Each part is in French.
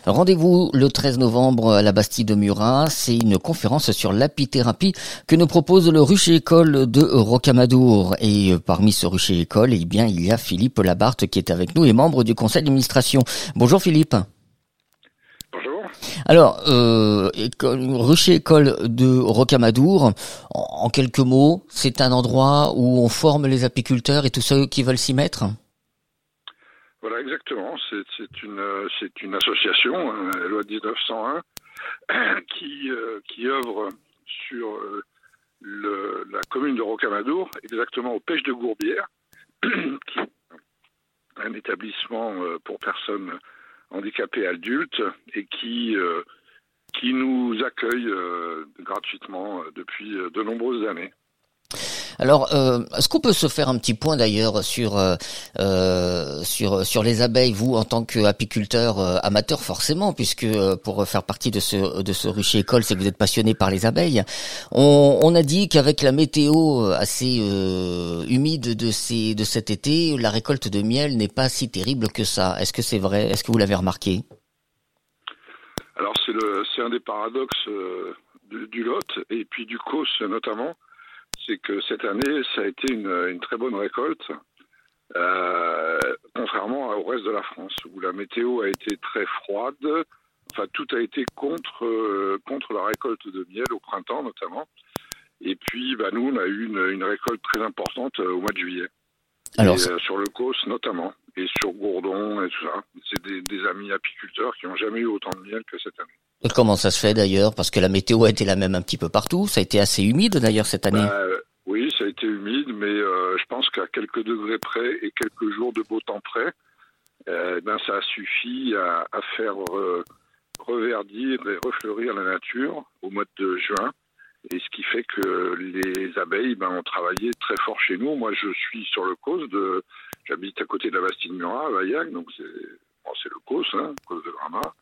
Rendez-vous le 13 novembre à la Bastide de Murat. C'est une conférence sur l'apithérapie que nous propose le Rucher École de Rocamadour. Et parmi ce Rucher École, eh bien, il y a Philippe Labarthe qui est avec nous et membre du conseil d'administration. Bonjour Philippe. Bonjour. Alors, Rucher École de Rocamadour, en quelques mots, c'est un endroit où on forme les apiculteurs et tous ceux qui veulent s'y mettre? Voilà, exactement. C'est une association, la loi 1901, qui œuvre sur la commune de Rocamadour, exactement aux Pêches de Gourbière, qui est un établissement pour personnes handicapées adultes et qui nous accueille gratuitement depuis de nombreuses années. Alors, est-ce qu'on peut se faire un petit point d'ailleurs sur les abeilles, vous en tant qu'apiculteur amateur forcément, puisque pour faire partie de ce Rucher École, c'est que vous êtes passionné par les abeilles. On a dit qu'avec la météo assez humide de cet été, la récolte de miel n'est pas si terrible que ça. Est-ce que c'est vrai? Est-ce que vous l'avez remarqué? Alors c'est un des paradoxes du Lot et puis du Causse notamment. C'est que cette année, ça a été une très bonne récolte, contrairement au reste de la France, où la météo a été très froide. Enfin, tout a été contre la récolte de miel au printemps, notamment. Et puis, nous, on a eu une récolte très importante au mois de juillet. Alors, sur le Causse, notamment, et sur Gourdon et tout ça. C'est des amis apiculteurs qui n'ont jamais eu autant de miel que cette année. Et comment ça se fait d'ailleurs? Parce que la météo a été la même un petit peu partout. Ça a été assez humide d'ailleurs cette année. Oui, ça a été humide, mais je pense qu'à quelques degrés près et quelques jours de beau temps près, ça a suffi à faire reverdir et refleurir la nature au mois de juin. Et ce qui fait que les abeilles ont travaillé très fort chez nous. Moi, je suis sur le Causse, j'habite à côté de la Bastide Murat, à Vaillac, donc c'est le Causse, Causse de Gramat.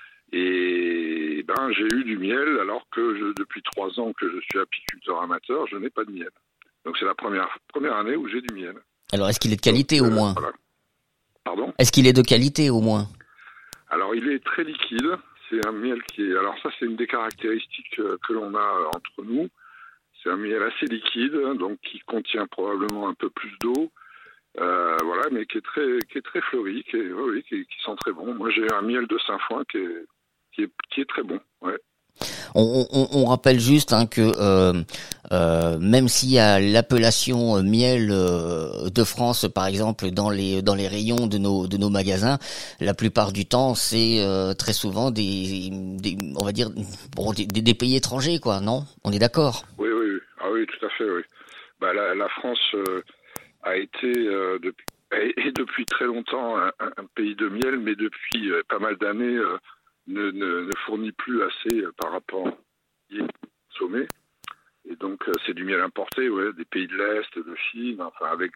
Et j'ai eu du miel alors que depuis 3 ans que je suis apiculteur amateur, je n'ai pas de miel. Donc c'est la première année où j'ai du miel. Alors est-ce qu'il est de qualité au moins? Voilà. Pardon? Est-ce qu'il est de qualité au moins? Alors il est très liquide. C'est un miel alors ça c'est une des caractéristiques que l'on a entre nous. C'est un miel assez liquide, donc qui contient probablement un peu plus d'eau. Voilà, mais qui est très fleuri, qui sent très bon. Moi j'ai un miel de Saint-Foin qui est très bon, ouais. On rappelle juste que même s'il y a l'appellation miel de France par exemple dans les rayons de nos magasins, la plupart du temps c'est très souvent des on va dire des pays étrangers quoi, non? On est d'accord? Oui. Ah oui, tout à fait, oui. La France a été depuis très longtemps un pays de miel, mais depuis pas mal d'années ne fournit plus assez par rapport au sommet. Et donc c'est du miel importé, des pays de l'Est, de Chine, enfin avec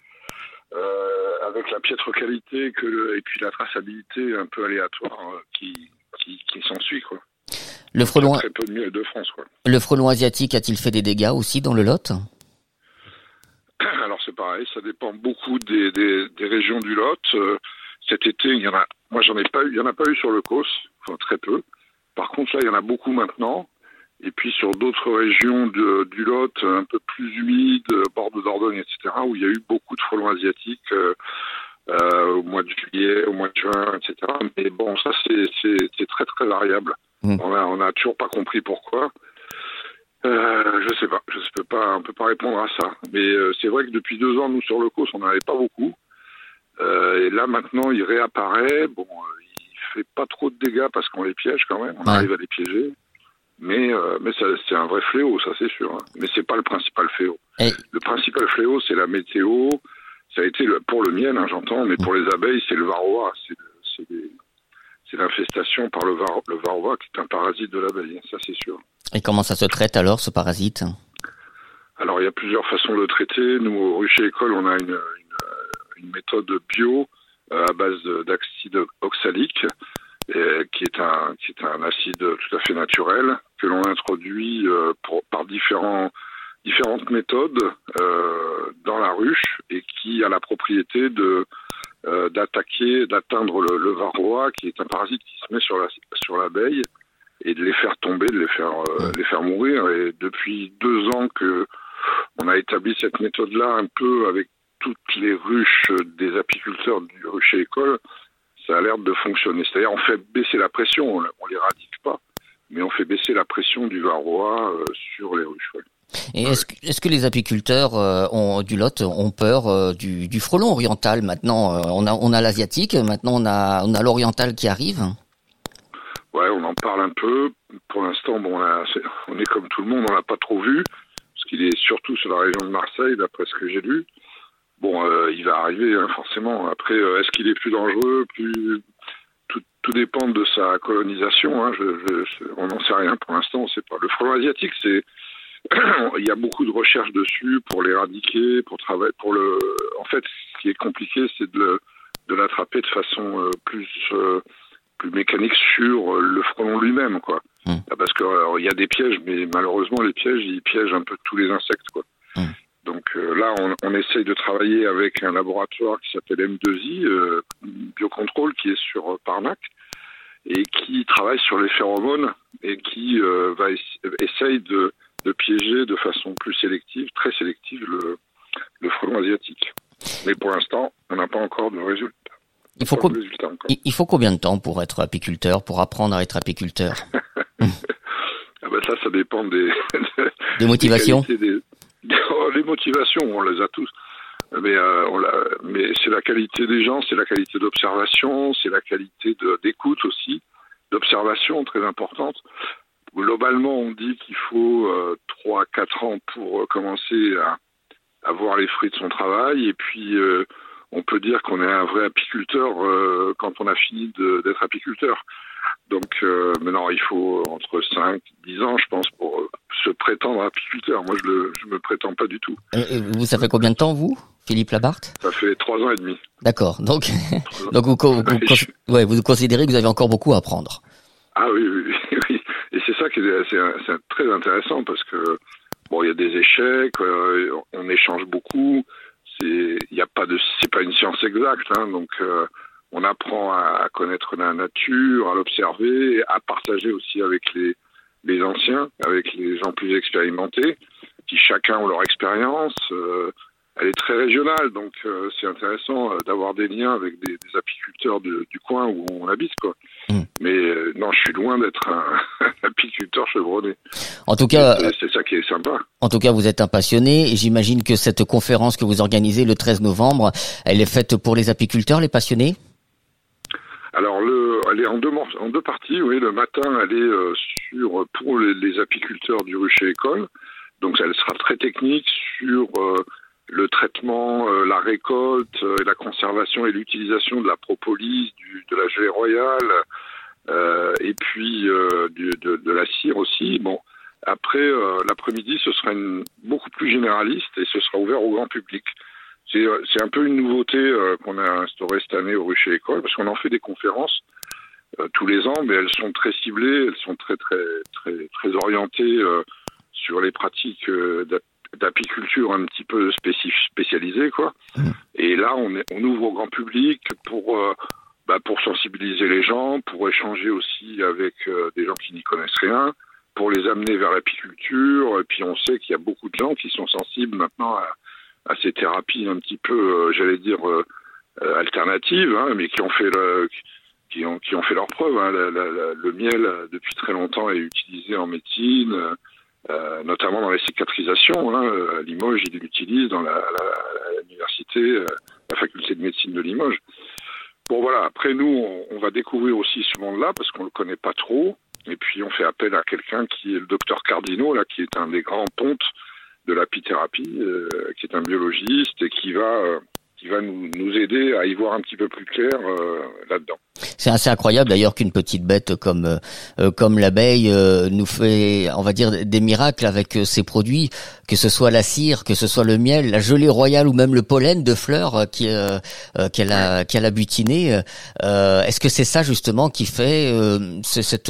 la piètre qualité et puis la traçabilité un peu aléatoire qui s'ensuit, quoi. Très peu de miel de France, quoi. Le frelon asiatique a-t-il fait des dégâts aussi dans le Lot? Alors c'est pareil, ça dépend beaucoup des régions du Lot. Cet été, il y en a pas eu sur le Causse, enfin très peu. Par contre là, il y en a beaucoup maintenant. Et puis sur d'autres régions du Lot, un peu plus humides, bord de Dordogne, etc., où il y a eu beaucoup de frelons asiatiques au mois de juillet, au mois de juin, etc. Mais bon, ça c'est très très variable. On a toujours pas compris pourquoi. Je sais pas, on peut pas répondre à ça. Mais c'est vrai que depuis 2 ans, nous sur le Causse, on n'en avait pas beaucoup. Et là maintenant, il réapparaît. Bon, il fait pas trop de dégâts parce qu'on les piège quand même. On arrive à les piéger. Mais ça, c'est un vrai fléau, ça c'est sûr. Mais c'est pas le principal fléau. Le principal fléau, c'est la météo. Ça a été pour le miel, j'entends, mais pour les abeilles, c'est le varroa. C'est l'infestation par le varroa qui est un parasite de l'abeille, ça c'est sûr. Et comment ça se traite alors, ce parasite? Alors il y a plusieurs façons de le traiter. Nous, au Rucher École, on a une méthode bio à base d'acide oxalique, qui est un acide tout à fait naturel que l'on introduit par différentes méthodes dans la ruche et qui a la propriété d'atteindre le varroa roi, qui est un parasite qui se met sur l'abeille, et de les faire tomber, de les faire mourir. Et depuis 2 ans que on a établi cette méthode-là un peu avec toutes les ruches des apiculteurs du rucher école, ça a l'air de fonctionner. C'est-à-dire on fait baisser la pression, on l'éradique pas, mais on fait baisser la pression du varroa sur les ruches. Ouais. Et est-ce que les apiculteurs du Lot ont peur du frelon oriental maintenant? On a l'asiatique, maintenant on a l'oriental qui arrive. Ouais, on en parle un peu. Pour l'instant, bon, on est comme tout le monde, on l'a pas trop vu, parce qu'il est surtout sur la région de Marseille, d'après ce que j'ai lu. Bon, il va arriver, hein, forcément. Après, est-ce qu'il est plus dangereux, tout dépend de sa colonisation. Hein. On n'en sait rien pour l'instant, on sait pas. Le frelon asiatique, il y a beaucoup de recherches dessus pour l'éradiquer, pour travailler, En fait, ce qui est compliqué, c'est de l'attraper de façon plus mécanique sur le frelon lui-même, quoi. Parce que il y a des pièges, mais malheureusement les pièges, ils piègent un peu tous les insectes, quoi. Donc là, on essaye de travailler avec un laboratoire qui s'appelle M2I, Biocontrôle, qui est sur Parnac, et qui travaille sur les phéromones et qui essaye de piéger de façon plus sélective, très sélective, le frelon asiatique. Mais pour l'instant, on n'a pas encore de résultat. Il faut combien de temps pour être apiculteur, pour apprendre à être apiculteur? Ça dépend des motivations. Les motivations, on les a tous. Mais c'est la qualité des gens, c'est la qualité d'observation, c'est la qualité d'écoute aussi, d'observation très importante. Globalement, on dit qu'il faut 3-4 ans pour commencer à voir les fruits de son travail, et puis on peut dire qu'on est un vrai apiculteur quand on a fini d'être apiculteur. Donc maintenant, il faut entre 5-10 ans, je pense, pour se prétendre apiculteur. Moi, je me prétends pas du tout. Et vous, ça fait combien de temps, vous, Philippe Labarthe? Ça fait 3 ans et demi. D'accord. Donc vous considérez que vous avez encore beaucoup à apprendre. Ah oui. Et c'est ça qui c'est très intéressant, parce que bon, il y a des échecs, on échange beaucoup. C'est pas une science exacte, hein, donc on apprend à connaître la nature, à l'observer, à partager aussi avec les anciens, avec les gens plus expérimentés, qui chacun ont leur expérience. Elle est très régionale, donc c'est intéressant d'avoir des liens avec des apiculteurs du coin où on habite, quoi. Mais non, je suis loin d'être un apiculteur chevronné. En tout cas, c'est ça qui est sympa. En tout cas, vous êtes un passionné, et j'imagine que cette conférence que vous organisez le 13 novembre, elle est faite pour les apiculteurs, les passionnés? Alors, elle est en deux parties. Oui, le matin, elle est pour les apiculteurs du rucher école. Donc, elle sera très technique sur le traitement, la récolte, la conservation et l'utilisation de la propolis, de la gelée royale, et puis de la cire aussi. Bon, après, l'après-midi, ce sera beaucoup plus généraliste, et ce sera ouvert au grand public. C'est un peu une nouveauté qu'on a instaurée cette année au rucher école, parce qu'on en fait des conférences tous les ans, mais elles sont très ciblées, elles sont très très très très orientées sur les pratiques d'apiculture un petit peu spécialisées, quoi. Et là, on ouvre au grand public pour sensibiliser les gens, pour échanger aussi avec des gens qui n'y connaissent rien, pour les amener vers l'apiculture. Et puis on sait qu'il y a beaucoup de gens qui sont sensibles maintenant à ces thérapies un petit peu, alternatives, hein, mais qui ont fait leurs preuves. Hein. Le miel, depuis très longtemps, est utilisé en médecine, notamment dans les cicatrisations. Hein. À Limoges, ils l'utilisent dans l'université, la faculté de médecine de Limoges. Bon, voilà. Après, nous, on va découvrir aussi ce monde-là, parce qu'on le connaît pas trop. Et puis, on fait appel à quelqu'un qui est le docteur Cardino, là, qui est un des grands pontes de l'apithérapie, qui est un biologiste, et qui va nous aider à y voir un petit peu plus clair là-dedans. C'est assez incroyable d'ailleurs qu'une petite bête comme l'abeille nous fait, on va dire, des miracles avec ses produits, que ce soit la cire, que ce soit le miel, la gelée royale ou même le pollen de fleurs qu'elle a butiné. Est-ce que c'est ça justement qui fait cette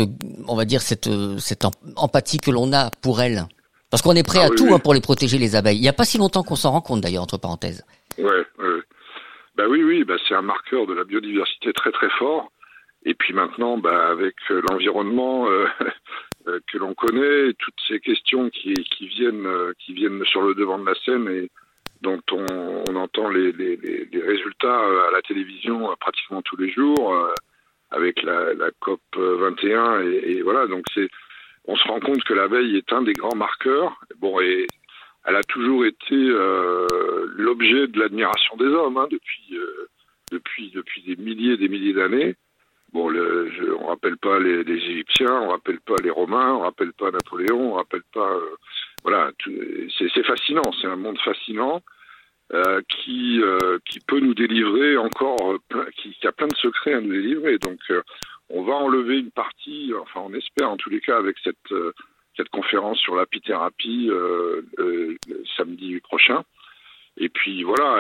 empathie que l'on a pour elles? Parce qu'on est prêt à tout. Hein, pour les protéger, les abeilles. Il n'y a pas si longtemps qu'on s'en rend compte d'ailleurs, entre parenthèses. Ouais. Oui, c'est un marqueur de la biodiversité très très fort. Et puis maintenant, avec l'environnement que l'on connaît, toutes ces questions qui viennent sur le devant de la scène et dont on entend les résultats à la télévision pratiquement tous les jours, avec la COP 21 et voilà. Donc on se rend compte que l'abeille est un des grands marqueurs. Bon, et elle a toujours été l'objet de l'admiration des hommes depuis des milliers d'années. Bon, on rappelle pas les Égyptiens, on rappelle pas les Romains, on rappelle pas Napoléon, on rappelle pas. Voilà, c'est fascinant, c'est un monde fascinant qui peut nous délivrer encore, qui a plein de secrets à nous délivrer. Donc, on va enlever une partie, enfin, on espère en tous les cas avec cette conférence sur l'apithérapie samedi prochain. Et puis voilà,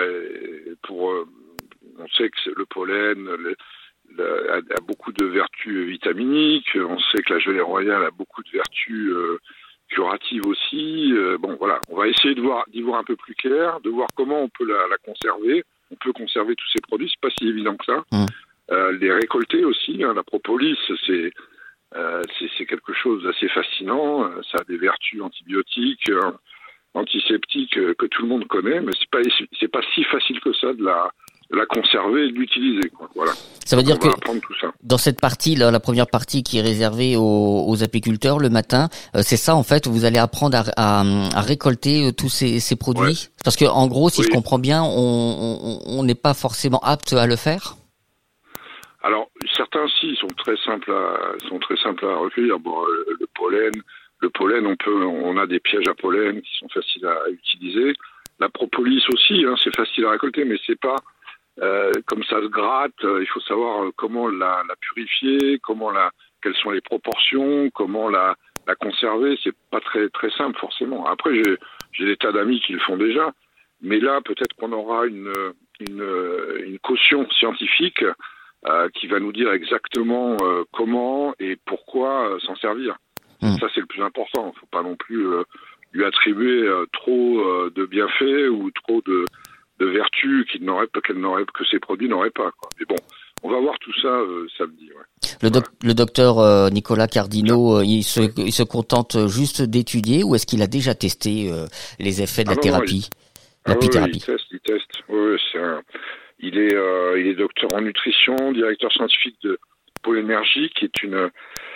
on sait que le pollen a beaucoup de vertus vitaminiques. On sait que la gelée royale a beaucoup de vertus curatives aussi. Bon, voilà, on va essayer d'y voir un peu plus clair, de voir comment on peut la conserver. On peut conserver tous ces produits, c'est pas si évident que ça. Les récolter aussi. La propolis, c'est quelque chose d'assez fascinant. Ça a des vertus antibiotiques, antiseptiques que tout le monde connaît, mais c'est pas si facile que ça de la conserver et de l'utiliser, quoi. Voilà. Ça veut dire que tout ça. Dans cette partie, là, la première partie qui est réservée aux apiculteurs le matin, c'est ça en fait, vous allez apprendre à récolter tous ces produits. Ouais. Parce que en gros, si je comprends bien, on n'est pas forcément apte à le faire. Alors certains sont très simples à recueillir. Bon, le pollen, on a des pièges à pollen qui sont faciles à utiliser. La propolis aussi, c'est facile à récolter, mais c'est pas comme ça se gratte. Il faut savoir comment la purifier, quelles sont les proportions, comment la conserver. C'est pas très très simple forcément. Après, j'ai des tas d'amis qui le font déjà, mais là peut-être qu'on aura une caution scientifique qui va nous dire exactement comment et pourquoi s'en servir. Ça, c'est le plus important. Il ne faut pas non plus lui attribuer trop de bienfaits ou trop de vertus que ces produits n'auraient pas, quoi. Mais bon, on va voir tout ça samedi. Ouais. Le docteur Nicolas Cardino, il se contente juste d'étudier ou est-ce qu'il a déjà testé les effets de la thérapie, l'apithérapie? Il teste. Oui, il est docteur en nutrition, directeur scientifique de Pôle Énergie, qui est une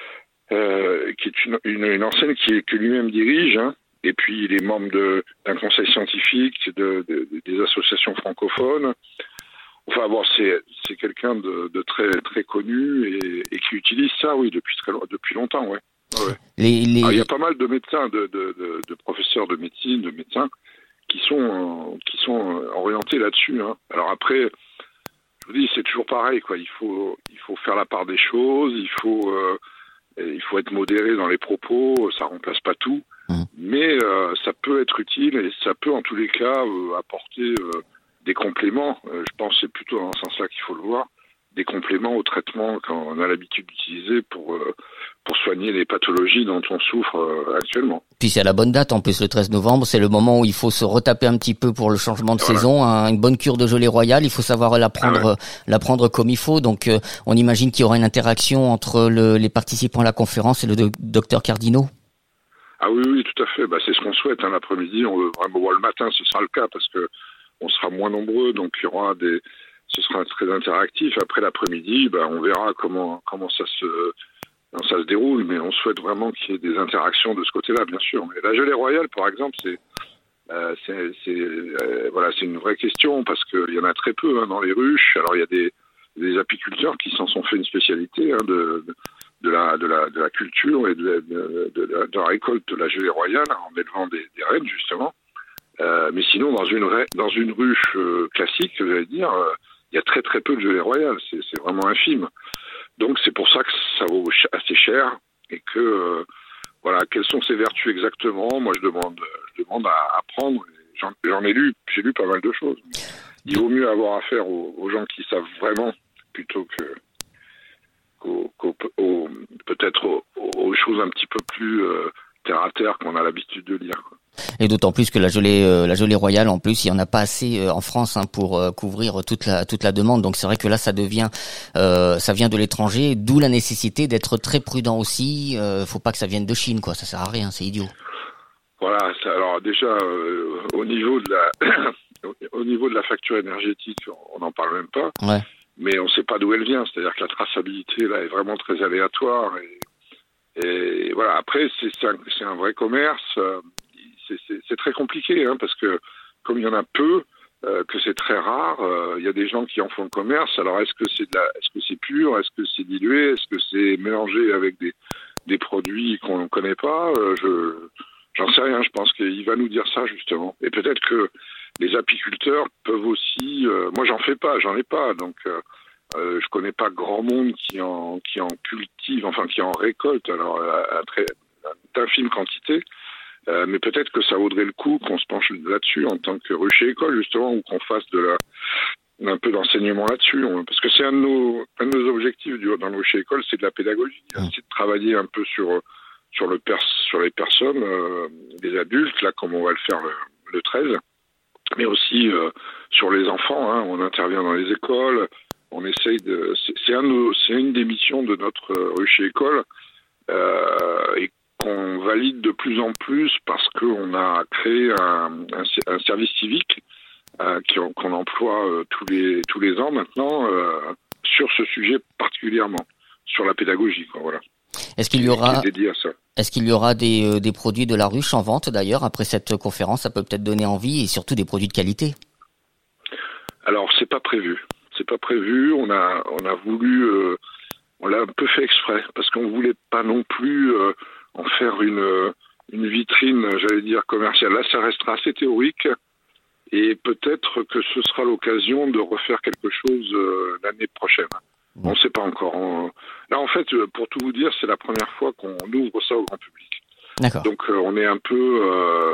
enseigne que lui-même dirige. Et puis il est membre d'un conseil scientifique, des associations francophones. Enfin bon, c'est quelqu'un de très très connu et qui utilise ça, oui, depuis longtemps, ouais. Ouais. Il y a pas mal de médecins, de professeurs de médecine, de médecins qui sont orientés là-dessus. Alors après, je vous dis, c'est toujours pareil, quoi. Il faut faire la part des choses. Il faut être modéré dans les propos. Ça remplace pas tout. Mais ça peut être utile et ça peut en tous les cas apporter des compléments. Je pense que c'est plutôt dans ce sens-là qu'il faut le voir, des compléments au traitement qu'on a l'habitude d'utiliser pour soigner les pathologies dont on souffre actuellement. Puis c'est à la bonne date, en plus le 13 novembre, c'est le moment où il faut se retaper un petit peu pour le changement de saison, une bonne cure de gelée royale, il faut savoir la prendre comme il faut. Donc on imagine qu'il y aura une interaction entre les participants à la conférence et le docteur Cardino. Ah oui, tout à fait. C'est ce qu'on souhaite. L'après-midi, on veut vraiment voir le matin, ce sera le cas parce que on sera moins nombreux, donc il y aura ce sera très interactif. Après l'après-midi, on verra comment ça se déroule, mais on souhaite vraiment qu'il y ait des interactions de ce côté-là, bien sûr. Mais la gelée royale, par exemple, c'est une vraie question parce qu'il y en a très peu dans les ruches. Alors il y a des apiculteurs qui s'en sont fait une spécialité de la culture et de la récolte de la gelée royale en élevant des rennes, justement. Mais sinon, dans une ruche classique, j'allais dire, il y a très très peu de gelée royale. C'est vraiment infime. Donc c'est pour ça que ça vaut assez cher et que quelles sont ses vertus exactement. Moi, je demande à apprendre. J'ai lu pas mal de choses. Il vaut mieux avoir affaire aux gens qui savent vraiment plutôt que peut-être aux choses un petit peu plus terre à terre qu'on a l'habitude de lire, quoi. Et d'autant plus que la gelée royale, en plus, il y en a pas assez en France pour couvrir toute la demande. Donc c'est vrai que là, ça vient de l'étranger, d'où la nécessité d'être très prudent aussi. Faut pas que ça vienne de Chine, quoi. Ça sert à rien, c'est idiot. Voilà. Alors déjà, au niveau de la au niveau de la facture énergétique, on n'en parle même pas. Ouais. Mais on ne sait pas d'où elle vient. C'est-à-dire que la traçabilité là est vraiment très aléatoire. Et voilà. Après, c'est un vrai commerce. C'est très compliqué, parce que comme il y en a peu, que c'est très rare, il y a des gens qui en font le commerce. Alors est-ce que c'est pur, est-ce que c'est dilué, est-ce que c'est mélangé avec des produits qu'on ne connaît pas, j'en sais rien. Je pense qu'il va nous dire ça justement. Et peut-être que les apiculteurs peuvent aussi. Moi, j'en ai pas, donc je connais pas grand monde qui en cultive, enfin qui en récolte. Alors d'infime quantité. Mais peut-être que ça vaudrait le coup qu'on se penche là-dessus en tant que rucher école, justement, ou qu'on fasse un peu d'enseignement là-dessus. Parce que c'est un de nos objectifs dans le rucher école, c'est de la pédagogie. C'est de travailler un peu sur les personnes, les adultes, là, comme on va le faire le 13, mais aussi sur les enfants. On intervient dans les écoles, on essaye c'est une des missions de notre rucher école, et qu'on valide de plus en plus parce qu'on a créé un service civique qu'on emploie tous les ans maintenant sur ce sujet particulièrement, sur la pédagogie, quoi, voilà. Est-ce qu'il y aura dédié à ça. Est-ce qu'il y aura des produits de la ruche en vente d'ailleurs après cette conférence? Ça peut peut-être donner envie, et surtout des produits de qualité. Alors c'est pas prévu. On a voulu, on l'a un peu fait exprès parce qu'on voulait pas non plus en faire une vitrine, j'allais dire commerciale. Là, ça restera assez théorique et peut-être que ce sera l'occasion de refaire quelque chose l'année prochaine. On ne sait pas encore. Là, en fait, pour tout vous dire, c'est la première fois qu'on ouvre ça au grand public. D'accord. Donc, on est un peu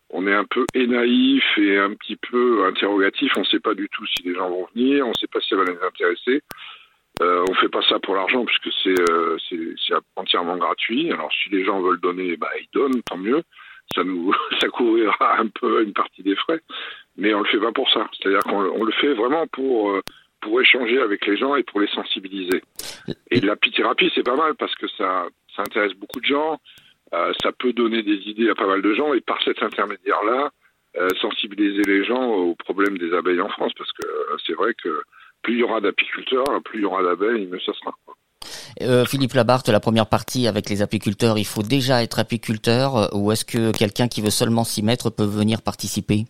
naïf et un petit peu interrogatif. On ne sait pas du tout si les gens vont venir. On ne sait pas si ça va les intéresser. On fait pas ça pour l'argent puisque c'est entièrement gratuit. Alors si les gens veulent donner, ils donnent, tant mieux. Ça couvrira un peu une partie des frais, mais on le fait pas pour ça. C'est-à-dire qu'on le fait vraiment pour échanger avec les gens et pour les sensibiliser. Et l'apithérapie, c'est pas mal parce que ça intéresse beaucoup de gens. Ça peut donner des idées à pas mal de gens et par cet intermédiaire-là, sensibiliser les gens aux problèmes des abeilles en France, parce que c'est vrai que plus il y aura d'apiculteurs, plus il y aura d'abeilles, mieux ça sera. Philippe Labarthe, la première partie avec les apiculteurs, il faut déjà être apiculteur ou est-ce que quelqu'un qui veut seulement s'y mettre peut venir participer?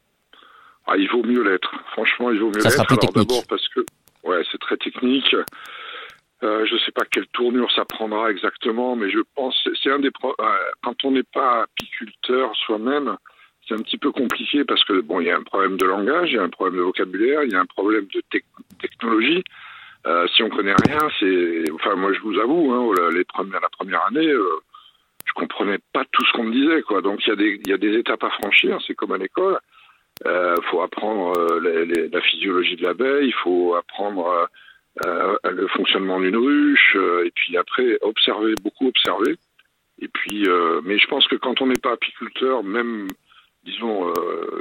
Il vaut mieux l'être. Franchement, il vaut mieux ça l'être. Sera plus technique. D'abord parce que c'est très technique. Je ne sais pas quelle tournure ça prendra exactement, mais je pense c'est un des quand on n'est pas apiculteur soi-même, c'est un petit peu compliqué parce que il y a un problème de langage, il y a un problème de vocabulaire, il y a un problème de technologie. Si on connaît rien, moi je vous avoue, la première année, je comprenais pas tout ce qu'on me disait, quoi. Donc il y a des étapes à franchir, c'est comme à l'école. Faut apprendre la physiologie de l'abeille, il faut apprendre le fonctionnement d'une ruche, et puis après beaucoup observer. Et puis, mais je pense que quand on n'est pas apiculteur, même disons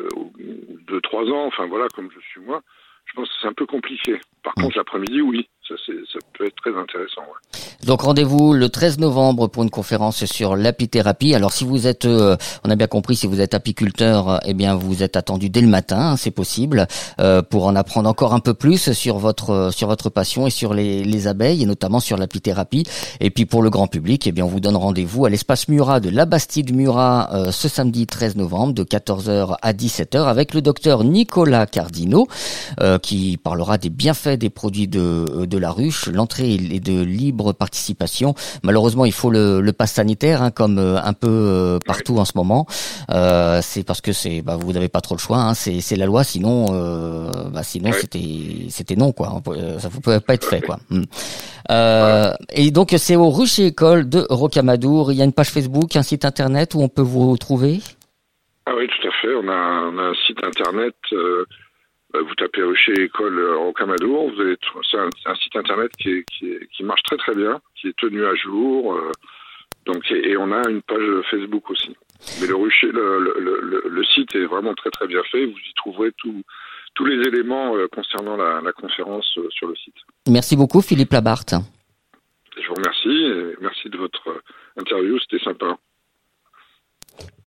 2-3 ans, comme je suis moi, je pense que c'est un peu compliqué. Par contre, l'après-midi, oui, ça peut être très intéressant. Ouais. Donc rendez-vous le 13 novembre pour une conférence sur l'apithérapie. Alors si vous êtes, on a bien compris, si vous êtes apiculteur, vous êtes attendu dès le matin, c'est possible, pour en apprendre encore un peu plus sur votre passion et sur les abeilles et notamment sur l'apithérapie. Et puis pour le grand public, on vous donne rendez-vous à l'espace Murat de la Bastide Murat ce samedi 13 novembre de 14h à 17h avec le docteur Nicolas Cardino qui parlera des bienfaits des produits de la ruche. L'entrée est de libre participation. Malheureusement, il faut le pass sanitaire, comme un peu partout en ce moment. C'est parce que vous n'avez pas trop le choix. C'est la loi. Sinon, c'était non, quoi. Ça ne pouvait pas être fait, quoi. Et donc, c'est au rucher école de Rocamadour. Il y a une page Facebook, un site internet où on peut vous trouver. Ah oui, tout à fait. On a un site internet. Vous tapez rucher école Rocamadour, c'est un site internet qui marche très très bien, qui est tenu à jour. Donc, et on a une page Facebook aussi. Mais le site est vraiment très très bien fait. Vous y trouverez tous les éléments concernant la conférence sur le site. Merci beaucoup Philippe Labarthe. Je vous remercie et merci de votre interview, c'était sympa.